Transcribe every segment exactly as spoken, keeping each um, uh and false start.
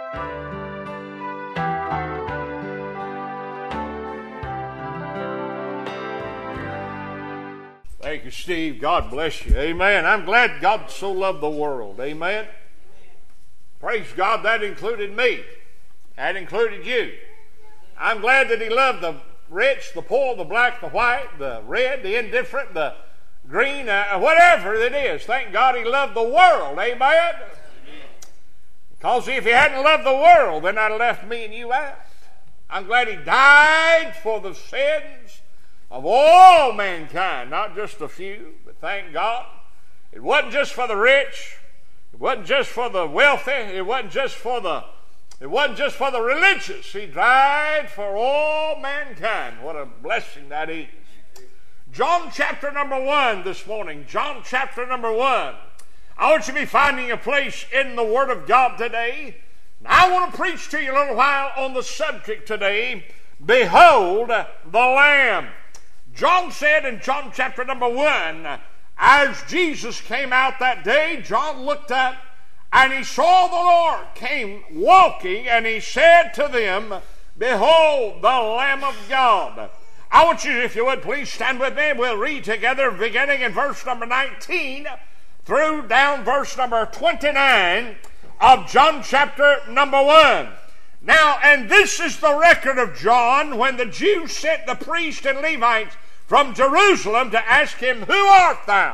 Thank you, Steve. God bless you. Amen. I'm glad God so loved the world. Amen. Praise God, that included me. That included you. I'm glad that He loved the rich, the poor, the black, the white, the red, the indifferent, the green, uh, whatever it is. Thank God He loved the world. Amen. Because if He hadn't loved the world, then I'd have left me and you out. I'm glad He died for the sins of all mankind, not just a few, but thank God. It wasn't just for the rich. It wasn't just for the wealthy. It wasn't just for the It wasn't just for the religious. He died for all mankind. What a blessing that is. John chapter number one this morning. John chapter number one. I want you to be finding a place in the Word of God today. I want to preach to you a little while on the subject today. Behold the Lamb. John said in John chapter number one, as Jesus came out that day, John looked up and he saw the Lord came walking, and he said to them, behold the Lamb of God. I want you, if you would, please stand with me. We'll read together beginning in verse number nineteen through down verse number twenty-nine of John chapter number one. Now, and this is the record of John when the Jews sent the priests and Levites from Jerusalem to ask him, who art thou?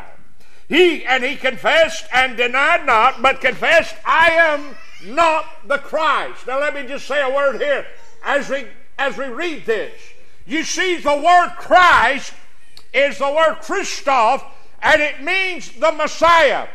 He and he confessed and denied not, but confessed, I am not the Christ. Now let me just say a word here as we as we read this. You see, the word Christ is the word Christoph, and it means the Messiah.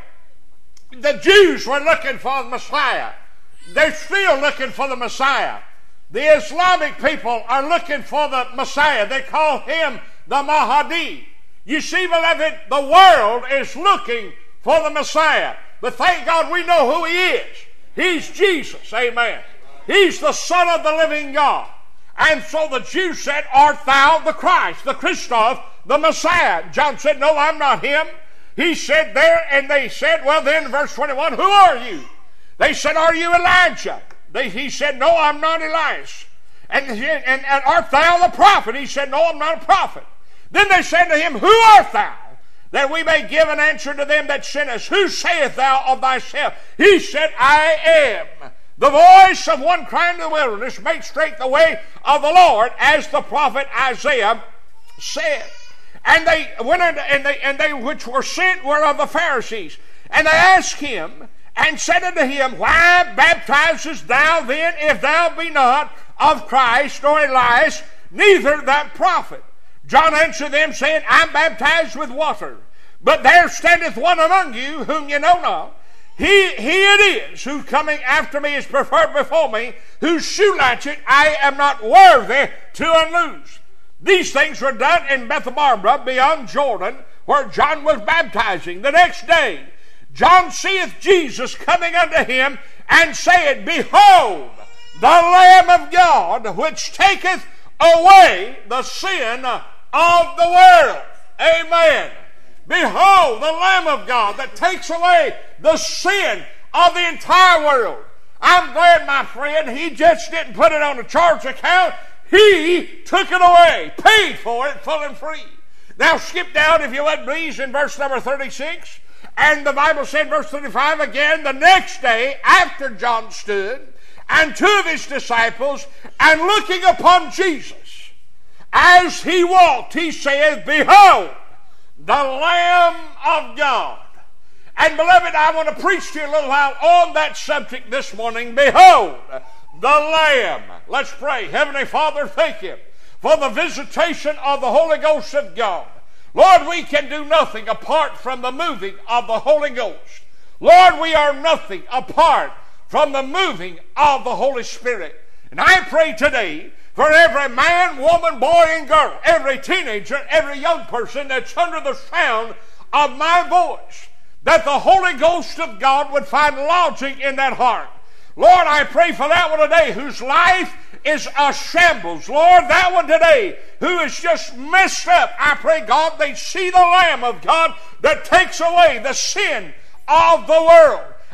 The Jews were looking for the Messiah. They're still looking for the Messiah. The Islamic people are looking for the Messiah. They call him the Mahdi. You see, beloved, the world is looking for the Messiah. But thank God we know who He is. He's Jesus. Amen. He's the Son of the living God. And so the Jews said, art thou the Christ, the Christoph, the Messiah? John said, no, I'm not him. He said there, and they said, well then, verse twenty-one, who are you? They said, are you Elijah? They, he said, no, I'm not Elias. And, and, and art thou the prophet? He said, no, I'm not a prophet. Then they said to him, who art thou? That we may give an answer to them that sent us. Who sayest thou of thyself? He said, I am the voice of one crying in the wilderness, make straight the way of the Lord, as the prophet Isaiah said. And they went in, and they and they which were sent were of the Pharisees. And they asked him, and said unto him, why baptizest thou then, if thou be not of Christ or Elias, neither that prophet? John answered them, saying, I'm baptized with water, but there standeth one among you whom ye know not. He, he it is who coming after me is preferred before me, whose shoe latchet I am not worthy to unloose. These things were done in Bethabara beyond Jordan, where John was baptizing. The next day John seeth Jesus coming unto him, and saith, behold, the Lamb of God, which taketh away the sin of the world. Amen. Behold, the Lamb of God that takes away the sin of the entire world. I'm glad, my friend, He just didn't put it on a charge account. He took it away, paid for it full and free. Now skip down, if you would please, in verse number thirty-six. And the Bible said, verse thirty-five, again, the next day after John stood, and two of his disciples, and looking upon Jesus, as he walked, he saith, behold, the Lamb of God. And beloved, I want to preach to you a little while on that subject this morning. Behold, the Lamb. Let's pray. Heavenly Father, thank you for the visitation of the Holy Ghost of God. Lord, we can do nothing apart from the moving of the Holy Ghost. Lord, we are nothing apart from the moving of the Holy Spirit. And I pray today for every man, woman, boy, and girl, every teenager, every young person that's under the sound of my voice, that the Holy Ghost of God would find lodging in that heart. Lord, I pray for that one today whose life is a shambles. Lord, that one today who is just messed up, I pray, God, they see the Lamb of God that takes away the sin of the world.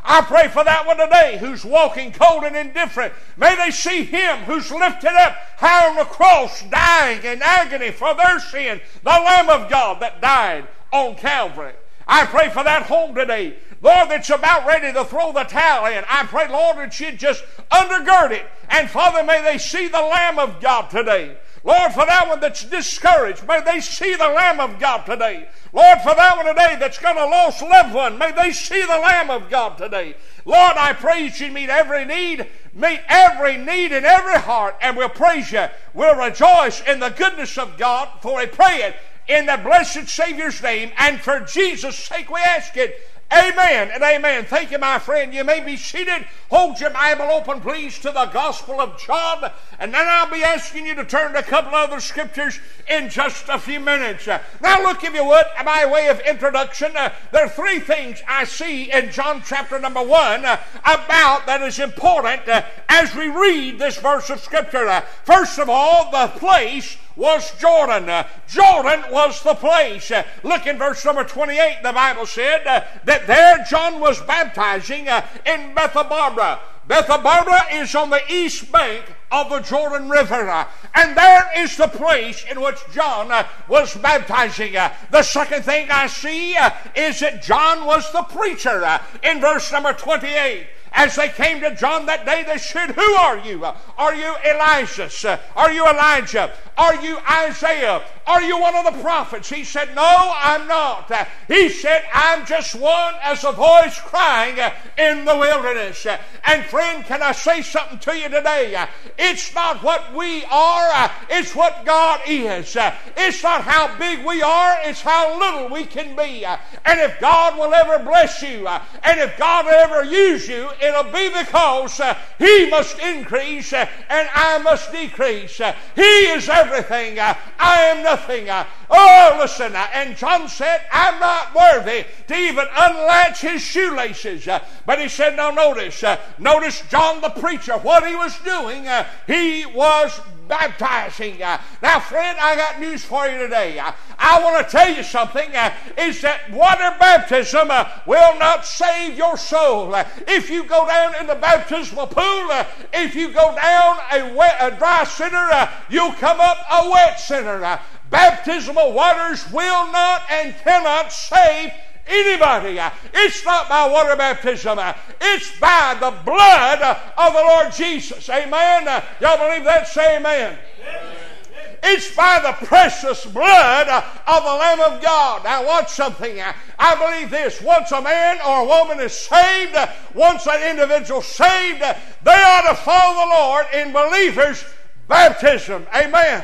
I pray for that one today who's walking cold and indifferent. May they see Him who's lifted up high on the cross, dying in agony for their sin, the Lamb of God that died on Calvary. I pray for that home today, Lord, that's about ready to throw the towel in. I pray, Lord, that you'd just undergird it. And Father, may they see the Lamb of God today. Lord, for that one that's discouraged, may they see the Lamb of God today. Lord, for that one today that's got a lost loved one, may they see the Lamb of God today. Lord, I praise you, meet every need, meet every need in every heart, and we'll praise you. We'll rejoice in the goodness of God, for we pray it in the blessed Savior's name, and for Jesus' sake we ask it. Amen and amen. Thank you, my friend. You may be seated. Hold your Bible open, please, to the Gospel of John. And then I'll be asking you to turn to a couple other scriptures in just a few minutes. Now look, if you would, by way of introduction, uh, there are three things I see in John chapter number one uh, about that is important uh, as we read this verse of Scripture. Uh, first of all, the place was Jordan. Uh, Jordan was the place. Uh, look in verse number twenty-eight, the Bible said uh, that there John was baptizing uh, in Bethabara. Bethabara is on the east bank of the Jordan River, uh, and there is the place in which John uh, was baptizing. Uh, the second thing I see uh, is that John was the preacher. Uh, in verse number twenty-eight, as they came to John that day, they said, "Who are you? Are you Elijah? Are you Elijah? Are you Isaiah? Are you one of the prophets?" He said, "No, I'm not." He said, "I'm just one as a voice crying in the wilderness." And friend, can I say something to you today? It's not what we are, it's what God is. It's not how big we are, it's how little we can be. And if God will ever bless you, and if God will ever use you, it'll be because uh, He must increase uh, and I must decrease. Uh, he is everything. Uh, I am nothing. Uh, oh, listen. Uh, and John said, "I'm not worthy to even unlatch his shoelaces." Uh, but he said, "Now notice, uh, notice John the preacher, what he was doing. Uh, he was baptizing." Uh, now, friend, I got news for you today. Uh, I want to tell you something, uh, is that water baptism uh, will not save your soul. Uh, if you go down in the baptismal pool, uh, if you go down a, wet, a dry sinner, uh, you'll come up a wet sinner. Uh, baptismal waters will not and cannot save anybody. Uh, it's not by water baptism. Uh, it's by the blood uh, of the Lord Jesus. Amen. Uh, y'all believe that? Say amen. Amen. It's by the precious blood uh, of the Lamb of God. Now watch something. Uh, I believe this. Once a man or a woman is saved, uh, once an individual saved, uh, they ought to follow the Lord in believers' baptism. Amen. Amen.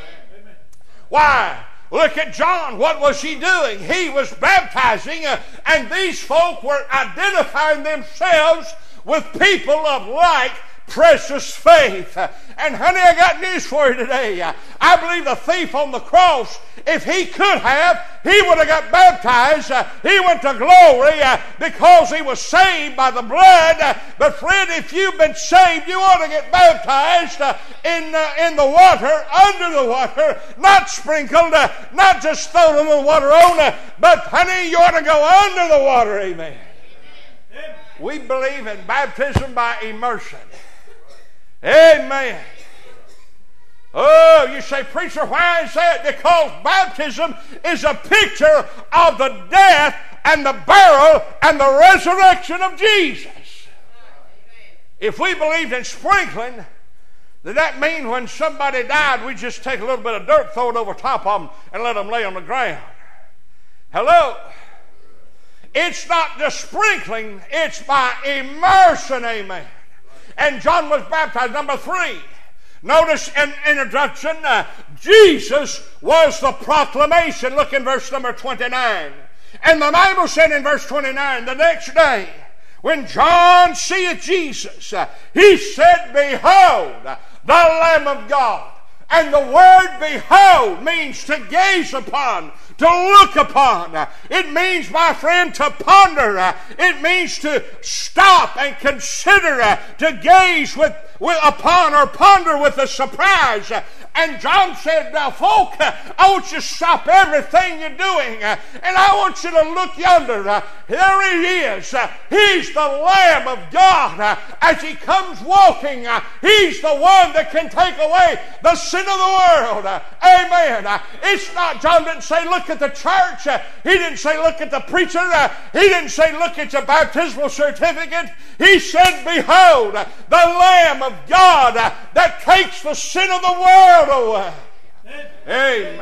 Why? Look at John. What was he doing? He was baptizing, uh, and these folk were identifying themselves with people of like precious faith. Uh, and honey, I got news for you today. Uh, I believe the thief on the cross, if he could have, he would have got baptized. Uh, he went to glory uh, because he was saved by the blood. Uh, but friend, if you've been saved, you ought to get baptized uh, in, uh, in the water, under the water, not sprinkled, uh, not just thrown a little water on, uh, but honey, you ought to go under the water. Amen. Amen. We believe in baptism by immersion. Amen. Oh, you say, "Preacher, why is that?" Because baptism is a picture of the death and the burial and the resurrection of Jesus. If we believed in sprinkling, then that mean when somebody died, we just take a little bit of dirt, throw it over top of them, and let them lay on the ground. Hello? It's not just sprinkling, it's by immersion. Amen. And John was baptized. Number three, notice in introduction, uh, Jesus was the proclamation. Look in verse number twenty-nine. And the Bible said in verse twenty-nine, the next day, when John seeth Jesus, uh, he said, "Behold, the Lamb of God." And the word "behold" means to gaze upon, to look upon. It means, my friend, to ponder. It means to stop and consider, to gaze with, with upon or ponder with a surprise. And John said, now folk, I want you to stop everything you're doing, and I want you to look yonder. There he is. He's the Lamb of God. As he comes walking, he's the one that can take away the sin of the world. Amen. It's not, John didn't say look at the church. He didn't say look at the preacher. He didn't say look at your baptismal certificate. He said, behold, the Lamb of God that takes the sin of the world away. Amen.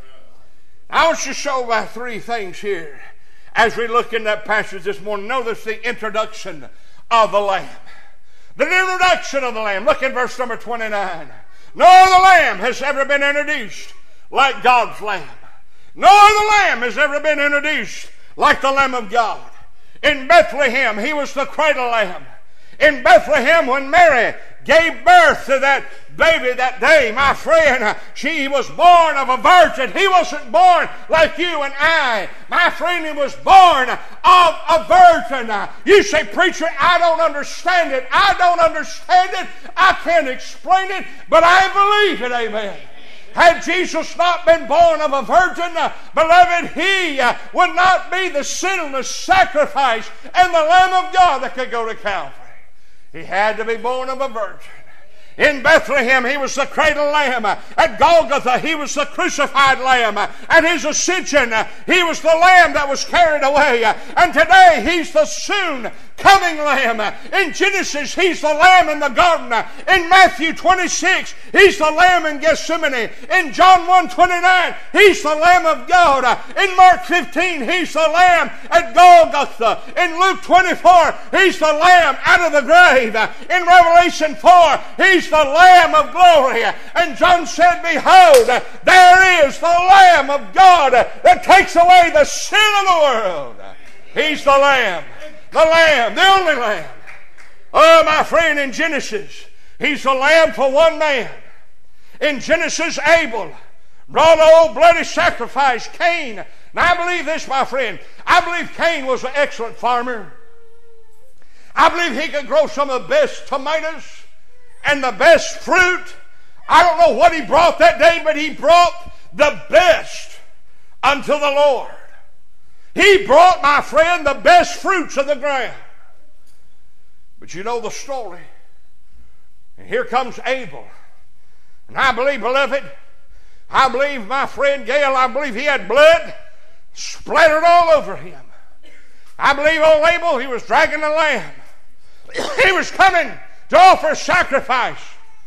I want you to show by three things here as we look in that passage this morning. Notice the introduction of the Lamb. The introduction of the Lamb. Look in verse number twenty-nine. No other Lamb has ever been introduced like God's Lamb. No other Lamb has ever been introduced like the Lamb of God. In Bethlehem, he was the cradle lamb. In Bethlehem, when Mary gave birth to that baby that day, my friend, she was born of a virgin. He wasn't born like you and I. My friend, he was born of a virgin. You say, preacher, I don't understand it. I don't understand it. I can't explain it, but I believe it. Amen. Had Jesus not been born of a virgin, uh, beloved, he uh, would not be the sinless sacrifice and the Lamb of God that could go to Calvary. He had to be born of a virgin. In Bethlehem, he was the cradle lamb. At Golgotha, he was the crucified lamb. At his ascension, he was the lamb that was carried away. And today, he's the soon coming lamb. In Genesis, he's the lamb in the garden. In Matthew twenty-six, he's the lamb in Gethsemane. In John one twenty-nine, he's the Lamb of God. In Mark fifteen, he's the lamb at Golgotha. In Luke twenty-four, he's the lamb out of the grave. In Revelation four, he's the Lamb of glory. And John said, behold, there is the Lamb of God that takes away the sin of the world. He's the Lamb. The Lamb, the only Lamb. Oh, my friend, in Genesis, he's the Lamb for one man. In Genesis, Abel brought an old bloody sacrifice, Cain. Now, I believe this, my friend. I believe Cain was an excellent farmer. I believe he could grow some of the best tomatoes and the best fruit. I don't know what he brought that day, but he brought the best unto the Lord. He brought, my friend, the best fruits of the ground. But you know the story. And here comes Abel. And I believe, beloved, I believe, my friend Gail, I believe he had blood splattered all over him. I believe old Abel, he was dragging a lamb. He was coming to offer sacrifice.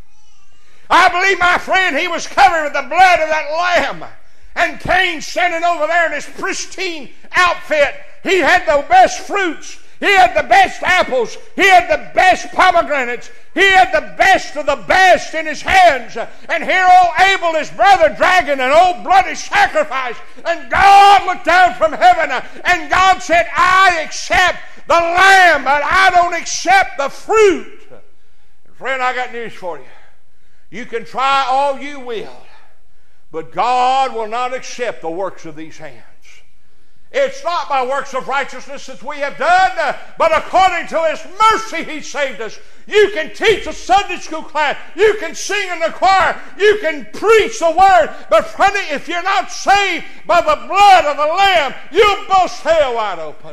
I believe, my friend, he was covered with the blood of that lamb. And Cain standing over there in his pristine outfit. He had the best fruits. He had the best apples. He had the best pomegranates. He had the best of the best in his hands. And here old Abel, his brother, dragging an old bloody sacrifice. And God looked down from heaven and God said, I accept the lamb, but I don't accept the fruit. And friend, I got news for you. You can try all you will, but God will not accept the works of these hands. It's not by works of righteousness that we have done, but according to His mercy He saved us. You can teach a Sunday school class. You can sing in the choir. You can preach the Word. But friend, if you're not saved by the blood of the Lamb, you'll bust hell wide open.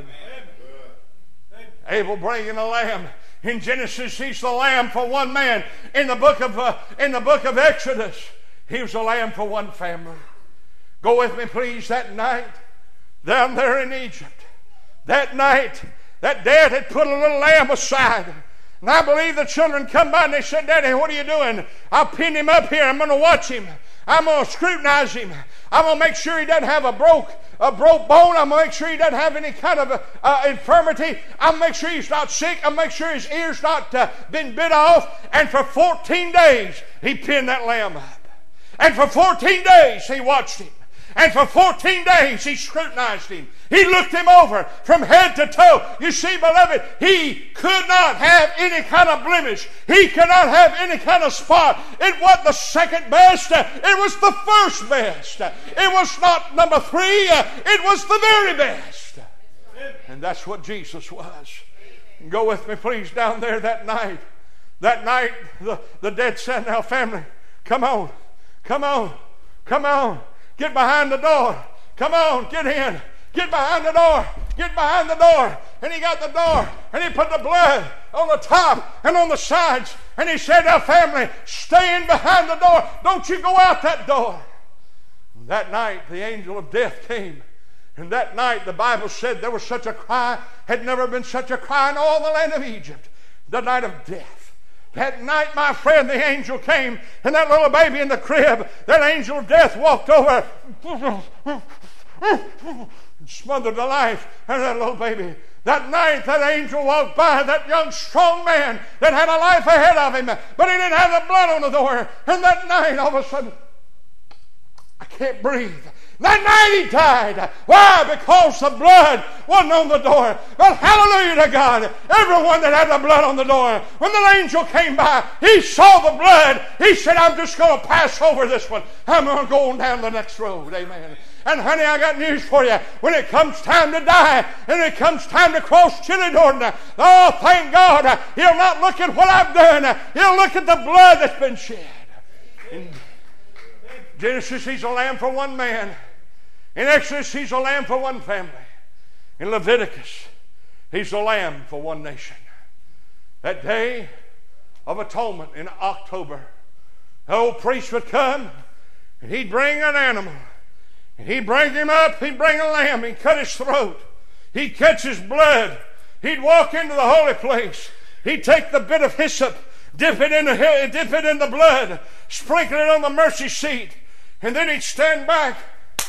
Abel bringing a lamb. In Genesis, he's the lamb for one man. In the book of uh, in the book of Exodus, he was a lamb for one family. Go with me, please, that night down there in Egypt. That night, that dad had put a little lamb aside. And I believe the children come by and they said, Daddy, what are you doing? I'll pin him up here. I'm going to watch him. I'm going to scrutinize him. I'm going to make sure he doesn't have a broke a broke bone. I'm going to make sure he doesn't have any kind of uh, infirmity. I'm going to make sure he's not sick. I'm going to make sure his ear's not uh, been bit off. And for fourteen days, he pinned that lamb up. And for fourteen days, he watched him. And for fourteen days, he scrutinized him. He looked him over from head to toe. You see, beloved, he could not have any kind of blemish. He could not have any kind of spot. It wasn't the second best. It was the first best. It was not number three. It was the very best. And that's what Jesus was. Go with me, please, down there that night. That night, the, the dead said, now, family, come on, come on, come on. Get behind the door. Come on, get in. Get behind the door. Get behind the door. And he got the door. And he put the blood on the top and on the sides. And he said, now, family, stay in behind the door. Don't you go out that door. And that night, the angel of death came. And that night, the Bible said there was such a cry. Had never been such a cry in all the land of Egypt. The night of death. That night, my friend, the angel came, and that little baby in the crib, that angel of death walked over and smothered the life out of that little baby. That night, that angel walked by, that young, strong man that had a life ahead of him, but he didn't have the blood on the door. And that night, all of a sudden, I can't breathe. That night he died. Why? Because the blood wasn't on the door. But hallelujah to God. Everyone that had the blood on the door, when the angel came by, he saw the blood. He said, I'm just going to pass over this one. I'm going to go on down the next road. Amen. And honey, I got news for you. When it comes time to die, and it comes time to cross Chili Jordan, oh, thank God, he'll not look at what I've done. He'll look at the blood that's been shed. In Genesis, he's a lamb for one man. In Exodus, he's a lamb for one family. In Leviticus, he's a lamb for one nation. That day of atonement in October, the old priest would come, and he'd bring an animal. And he'd bring him up, he'd bring a lamb, he'd cut his throat. He'd catch his blood. He'd walk into the holy place. He'd take the bit of hyssop, dip it in the, dip it in the blood, sprinkle it on the mercy seat, and then he'd stand back.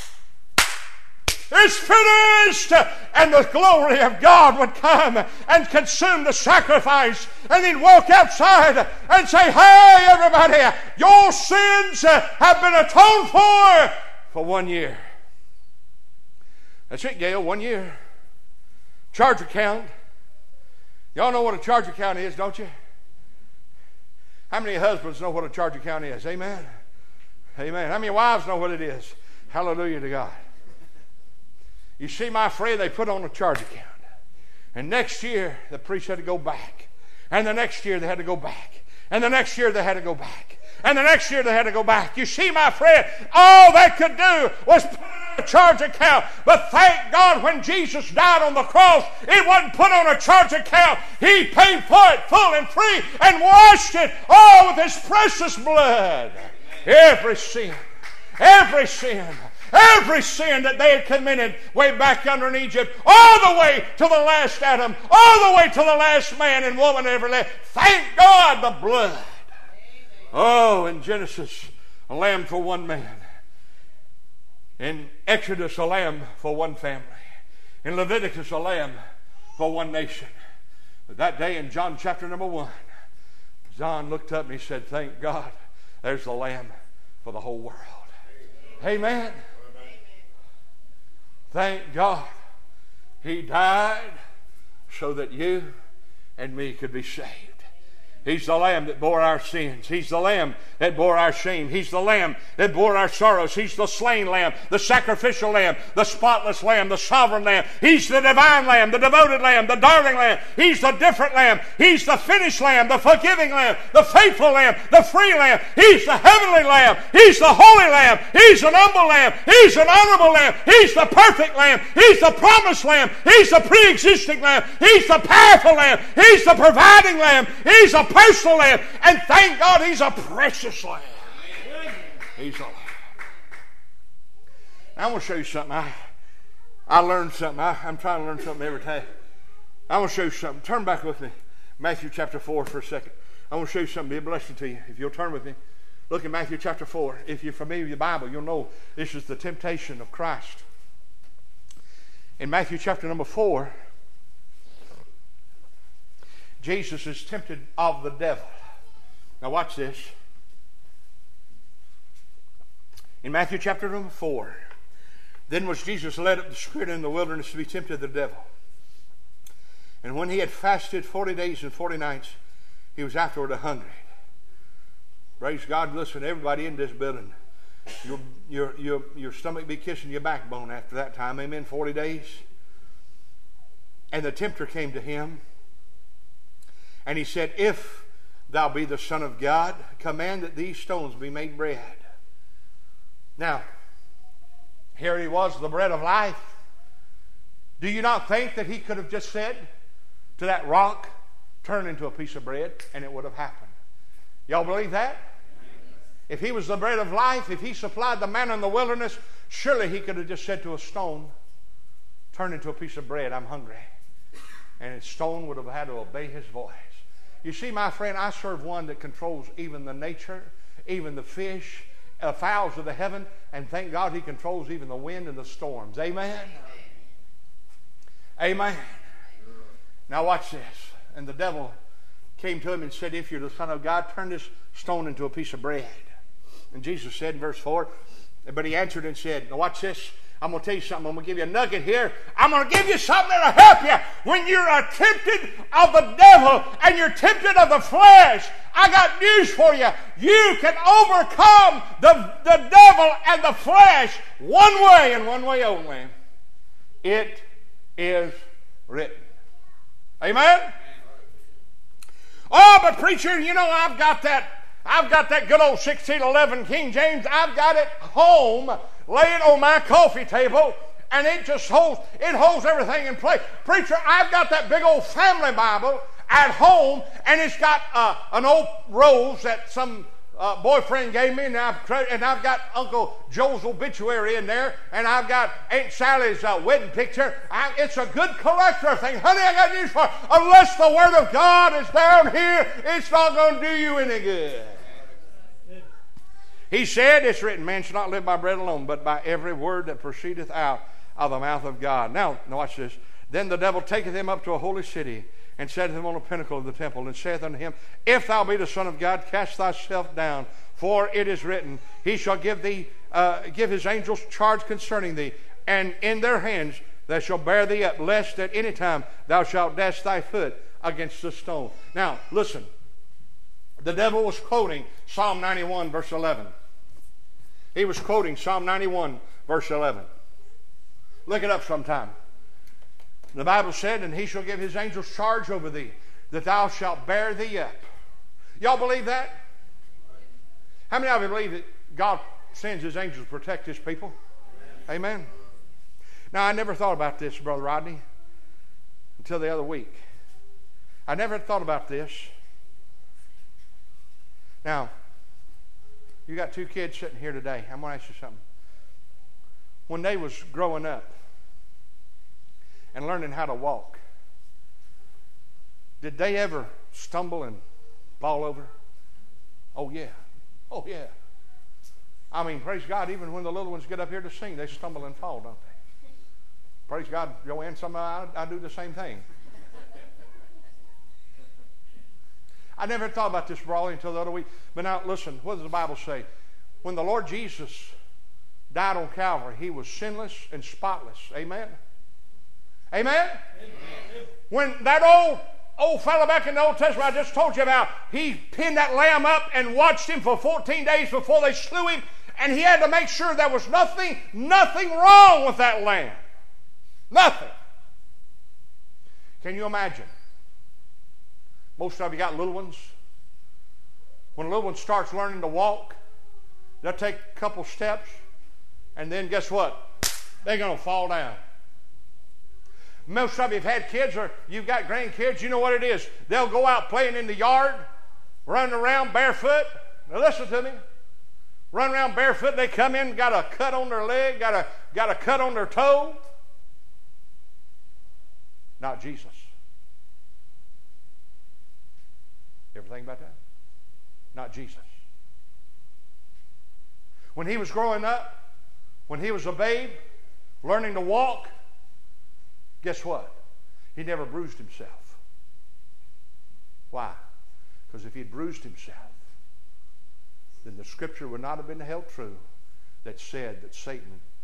It's finished! And the glory of God would come and consume the sacrifice. And he'd walk outside and say, hey, everybody, your sins have been atoned for for one year. That's it, Gail, one year. Charge account. Y'all know what a charge account is, don't you? How many husbands know what a charge account is? Amen? Amen. How many wives know what it is? Hallelujah to God. You see, my friend, they put on a charge account. And next year, the priest had to go back. And the next year, they had to go back. And the next year, they had to go back. And the next year, they had to go back. You see, my friend, all they could do was put on a charge account. But thank God, when Jesus died on the cross, it wasn't put on a charge account. He paid for it full and free and washed it all with his precious blood. Every sin, every sin, every sin that they had committed way back under in Egypt, all the way to the last Adam, all the way to the last man and woman ever lived. Thank God, the blood. Oh, in Genesis, a lamb for one man. In Exodus, a lamb for one family. In Leviticus, a lamb for one nation. But that day in John chapter number one, John looked up and he said, thank God, there's the lamb for the whole world. Amen. Thank God he died so that you and me could be saved. He's the lamb that bore our sins. He's the lamb that bore our shame. He's the lamb that bore our sorrows. He's the slain lamb, the sacrificial lamb, the spotless lamb, the sovereign lamb. He's the divine lamb, the devoted lamb, the darling lamb. He's the different lamb. He's the finished lamb, the forgiving lamb, the faithful lamb, the free lamb. He's the heavenly lamb. He's the holy lamb. He's an humble lamb. He's an honorable lamb. He's the perfect lamb. He's the promised lamb. He's the pre-existing lamb. He's the powerful lamb. He's the providing lamb. He's the personal lamb. And thank God he's a precious lamb. He's a lamb. I want to show you something. I, I learned something. I, I'm trying to learn something every day. I want to show you something. Turn back with me. Matthew chapter four for a second. I want to show you something. Be a blessing to you. If you'll turn with me. Look at Matthew chapter four. If you're familiar with the Bible, you'll know this is the temptation of Christ. In Matthew chapter number four, Jesus is tempted of the devil. Now watch this. In Matthew chapter number four, Then was Jesus led up the Spirit in the wilderness to be tempted of the devil. And when he had fasted forty days and forty nights, he was afterward hungry. Praise God. Listen, everybody in this building, your, your, your, your stomach be kissing your backbone after that time. Amen. forty days. And the tempter came to him, and he said, if thou be the Son of God, command that these stones be made bread. Now, here he was, the bread of life. Do you not think that he could have just said to that rock, turn into a piece of bread, and it would have happened? Y'all believe that? If he was the bread of life, if he supplied the manna in the wilderness, surely he could have just said to a stone, turn into a piece of bread, I'm hungry. And a stone would have had to obey his voice. You see, my friend, I serve one that controls even the nature, even the fish, uh, fowls of the heaven, and thank God he controls even the wind and the storms. Amen? Amen. Now watch this. And the devil came to him and said, if you're the Son of God, turn this stone into a piece of bread. And Jesus said in verse four, but he answered and said, now watch this. I'm going to tell you something. I'm going to give you a nugget here. I'm going to give you something that'll help you. When you're tempted of the devil and you're tempted of the flesh, I got news for you. You can overcome the, the devil and the flesh one way and one way only. It is written. Amen? Oh, but preacher, you know, I've got that, I've got that good old sixteen eleven King James. I've got it home, laying on my coffee table, and it just holds, it holds everything in place. Preacher, I've got that big old family Bible at home, and it's got uh, an old rose that some uh, boyfriend gave me, and I've, and I've got Uncle Joe's obituary in there, and I've got Aunt Sally's uh, wedding picture. I, it's a good collector thing. Honey, I got news for you. Unless the Word of God is down here, it's not going to do you any good. He said, it's written, man shall not live by bread alone, but by every word that proceedeth out of the mouth of God. Now, now watch this. Then the devil taketh him up to a holy city, and setteth him on a pinnacle of the temple, and saith unto him, if thou be the Son of God, cast thyself down, for it is written, he shall give thee, uh, give his angels charge concerning thee, and in their hands they shall bear thee up, lest at any time thou shalt dash thy foot against a stone. Now, listen. The devil was quoting Psalm ninety-one, verse eleven. He was quoting Psalm ninety-one, verse eleven. Look it up sometime. The Bible said, and he shall give his angels charge over thee, that thou shalt bear thee up. Y'all believe that? How many of you believe that God sends his angels to protect his people? Amen. Amen. Now, I never thought about this, Brother Rodney, until the other week. I never had thought about this. Now, you got two kids sitting here today. I'm going to ask you something. When they was growing up and learning how to walk, did they ever stumble and fall over? Oh, yeah. Oh, yeah. I mean, praise God, even when the little ones get up here to sing, they stumble and fall, don't they? Praise God, Joanne, somehow I, I do the same thing. I never thought about this, Brawley, until the other week. But now, listen, what does the Bible say? When the Lord Jesus died on Calvary, he was sinless and spotless. Amen? Amen? Amen. When that old, old fellow back in the Old Testament I just told you about, he pinned that lamb up and watched him for fourteen days before they slew him, and he had to make sure there was nothing, nothing wrong with that lamb. Nothing. Can you imagine? Most of you got little ones. When a little one starts learning to walk, they'll take a couple steps, and then guess what? They're going to fall down. Most of you have had kids or you've got grandkids, you know what it is. They'll go out playing in the yard, running around barefoot. Now listen to me. Run around barefoot, they come in, got a cut on their leg, got a, got a cut on their toe. Not Jesus. You ever think about that? Not Jesus. When he was growing up, when he was a babe, learning to walk, guess what? He never bruised himself. Why? Because if he'd bruised himself, then the scripture would not have been held true that said that Satan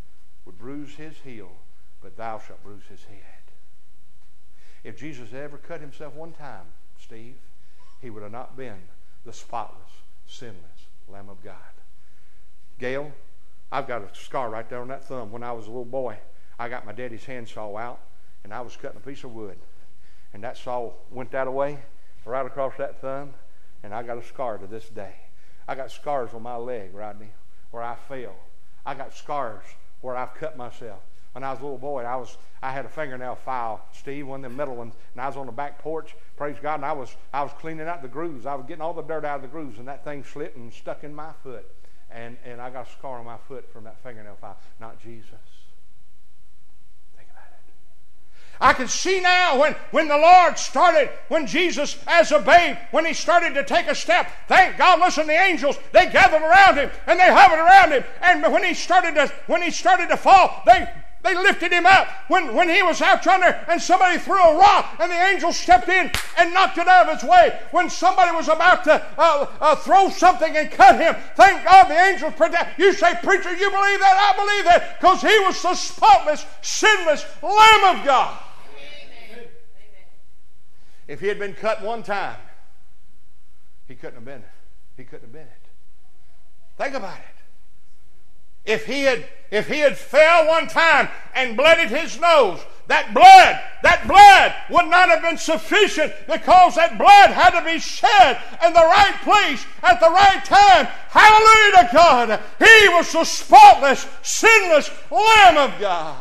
would bruise his heel, but thou shalt bruise his head. If Jesus had ever cut himself one time, Steve, he would have not been the spotless, sinless Lamb of God. Gail, I've got a scar right there on that thumb. When I was a little boy, I got my daddy's handsaw out, and I was cutting a piece of wood. And that saw went that way, right across that thumb, and I got a scar to this day. I got scars on my leg, Rodney, where I fell. I got scars where I've cut myself. When I was a little boy, I was I had a fingernail file, Steve, one of them metal ones, and I was on the back porch, praise God, and I was I was cleaning out the grooves. I was getting all the dirt out of the grooves, and that thing slipped and stuck in my foot. And, and I got a scar on my foot from that fingernail file. Not Jesus. Think about it. I can see now when, when the Lord started, when Jesus as a babe, when he started to take a step, thank God, listen, the angels, they gathered around him and they hovered around him. And when he started to, when he started to fall, they They lifted him up when, when he was out trying there and somebody threw a rock and the angel stepped in and knocked it out of his way. When somebody was about to uh, uh, throw something and cut him, thank God the angel protected. You say, preacher, you believe that? I believe that, because he was the spotless, sinless Lamb of God. Amen. If he had been cut one time, he couldn't have been it. He couldn't have been it. Think about it. If he had if he had fell one time and blooded his nose, that blood, that blood would not have been sufficient, because that blood had to be shed in the right place at the right time. Hallelujah to God. He was the spotless, sinless Lamb of God.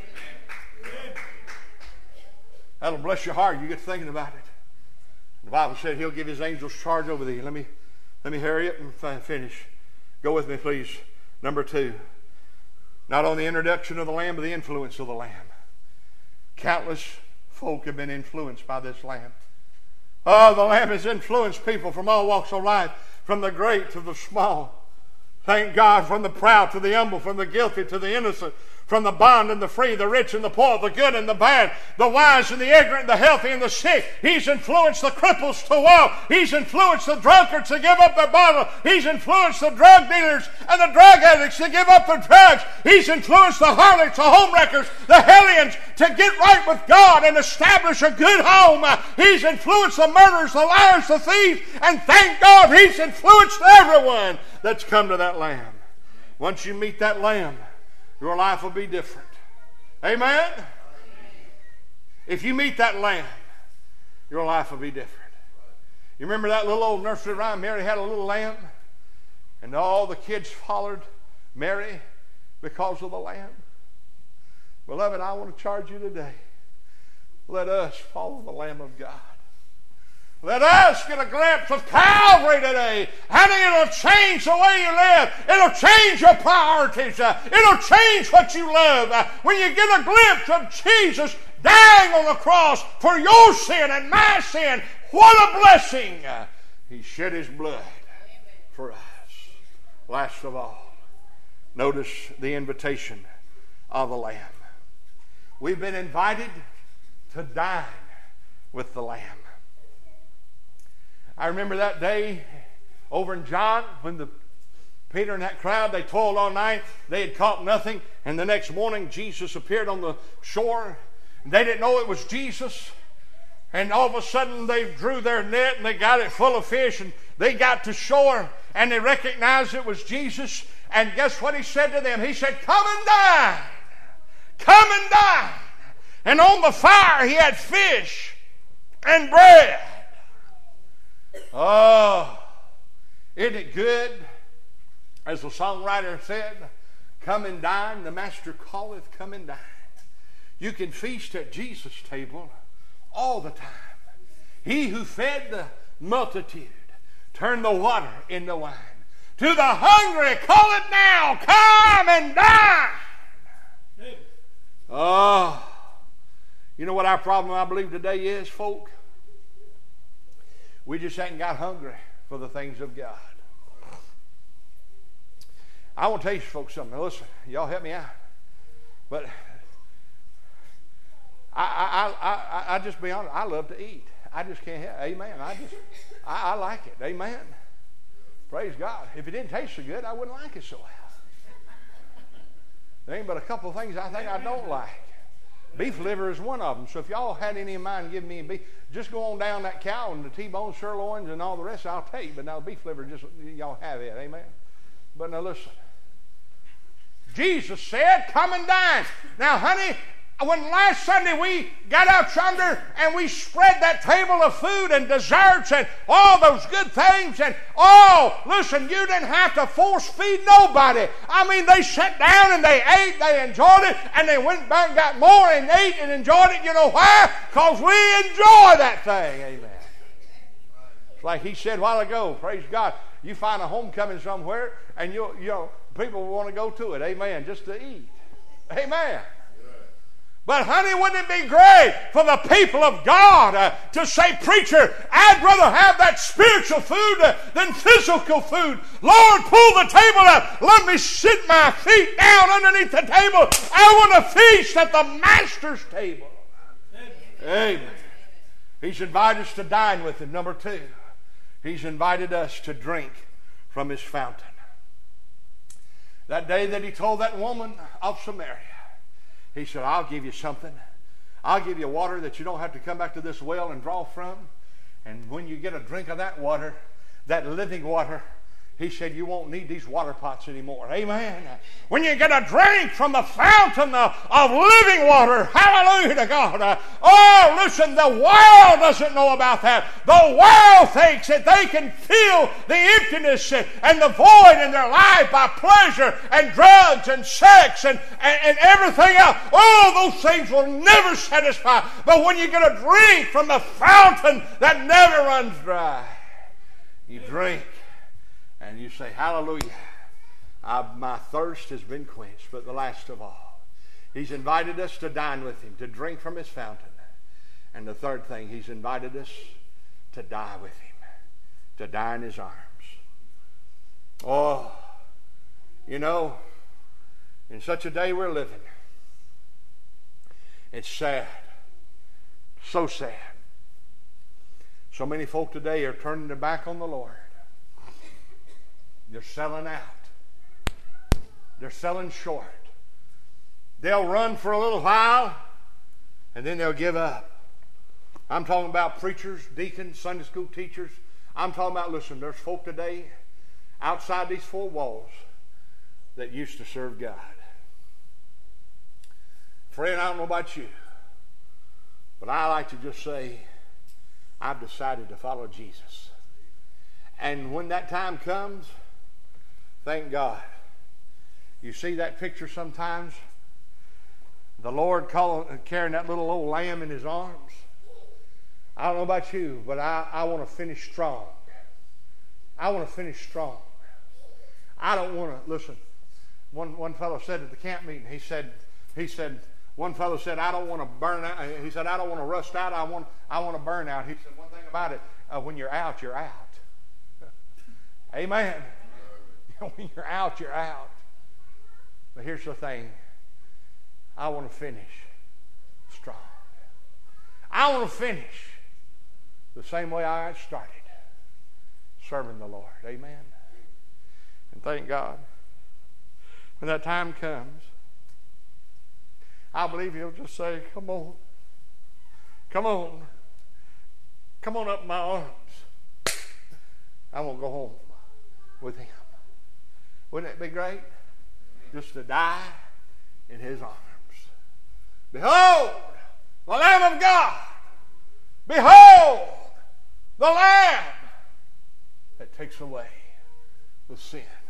That'll bless your heart. You get thinking about it. The Bible said he'll give his angels charge over thee. Let me, let me hurry up and finish. Go with me, please. Number two, not only the introduction of the Lamb, but the influence of the Lamb. Countless folk have been influenced by this Lamb. Oh, the Lamb has influenced people from all walks of life, from the great to the small. Thank God, from the proud to the humble, from the guilty to the innocent, from the bond and the free, the rich and the poor, the good and the bad, the wise and the ignorant, the healthy and the sick. He's influenced the cripples to walk. He's influenced the drunkards to give up their bottle. He's influenced the drug dealers and the drug addicts to give up their drugs. He's influenced the harlots, the homewreckers, the hellions to get right with God and establish a good home. He's influenced the murderers, the liars, the thieves, and thank God he's influenced everyone that's come to that Lamb. Once you meet that Lamb, your life will be different. Amen? If you meet that Lamb, your life will be different. You remember that little old nursery rhyme, Mary had a little lamb, and all the kids followed Mary because of the Lamb? Beloved, I want to charge you today. Let us follow the Lamb of God. Let us get a glimpse of Calvary today, and it'll change the way you live. It'll change your priorities. It'll change what you love. When you get a glimpse of Jesus dying on the cross for your sin and my sin, what a blessing. He shed his blood for us. Last of all, notice the invitation of the Lamb. We've been invited to dine with the Lamb. I remember that day over in John when the Peter and that crowd, they toiled all night. They had caught nothing. And the next morning, Jesus appeared on the shore. They didn't know it was Jesus. And all of a sudden, they drew their net and they got it full of fish. And they got to shore and they recognized it was Jesus. And guess what he said to them? He said, "Come and dine. Come and dine." And on the fire, he had fish and bread. Oh, isn't it good? As the songwriter said, "Come and dine, the Master calleth, come and dine." You can feast at Jesus' table all the time. He who fed the multitude turned the water into wine. To the hungry, call it now, come and dine. Oh, you know what our problem, I believe, today is, folk? We just ain't got hungry for the things of God. I want to tell you folks something. Now listen, y'all help me out. But I, I, I, I, I just be honest. I love to eat. I just can't help. Amen. I just, I, I like it. Amen. Praise God. If it didn't taste so good, I wouldn't like it so well. There ain't but a couple of things I think I don't like. Beef liver is one of them. So if y'all had any in mind giving me beef, just go on down that cow and the T-bone, sirloins, and all the rest, I'll take. But now beef liver, just y'all have it. Amen? But now listen. Jesus said, come and dine. Now, honey, when last Sunday we got out yonder and we spread that table of food and desserts and all those good things, and oh, listen, you didn't have to force feed nobody. I mean, they sat down and they ate, they enjoyed it, and they went back and got more and ate and enjoyed it. You know why? Because we enjoy that thing. Amen. It's like he said a while ago, praise God, you find a homecoming somewhere and you you know people want to go to it. Amen. Just to eat. Amen. But honey, wouldn't it be great for the people of God uh, to say, preacher, I'd rather have that spiritual food uh, than physical food. Lord, pull the table up. Let me sit my feet down underneath the table. I want to feast at the Master's table. Amen. Amen. He's invited us to dine with him. Number two, he's invited us to drink from his fountain. That day that he told that woman of Samaria, he said, I'll give you something. I'll give you water that you don't have to come back to this well and draw from. And when you get a drink of that water, that living water, he said, you won't need these water pots anymore. Amen. When you get a drink from the fountain of, of living water, hallelujah to God. Uh, oh, listen, the world doesn't know about that. The world thinks that they can fill the emptiness and, and the void in their life by pleasure and drugs and sex and, and, and everything else. Oh, those things will never satisfy. But when you get a drink from the fountain that never runs dry, you drink. And you say, hallelujah, I, my thirst has been quenched. But the last of all, he's invited us to dine with him, to drink from his fountain. And the third thing, he's invited us to die with him, to die in his arms. Oh, you know, in such a day we're living, it's sad, so sad. So many folk today are turning their back on the Lord. They're selling out. They're selling short. They'll run for a little while and then they'll give up. I'm talking about preachers, deacons, Sunday school teachers. I'm talking about, listen, there's folk today outside these four walls that used to serve God. Friend, I don't know about you, but I like to just say, I've decided to follow Jesus. And when that time comes, thank God. You see that picture sometimes? The Lord calling, carrying that little old lamb in his arms. I don't know about you, but I, I want to finish strong. I want to finish strong. I don't want to, listen, one, one fellow said at the camp meeting, he said, he said, one fellow said, I don't want to burn out. He said, I don't want to rust out. I want, I want to burn out. He said, one thing about it, uh, when you're out, you're out. Amen. When you're out, you're out. But here's the thing. I want to finish strong. I want to finish the same way I started, serving the Lord. Amen. And thank God. When that time comes, I believe he'll just say, come on. Come on. Come on up in my arms. I want to go home with him. Wouldn't it be great? Just to die in his arms. Behold, the Lamb of God. Behold, the Lamb that takes away the sin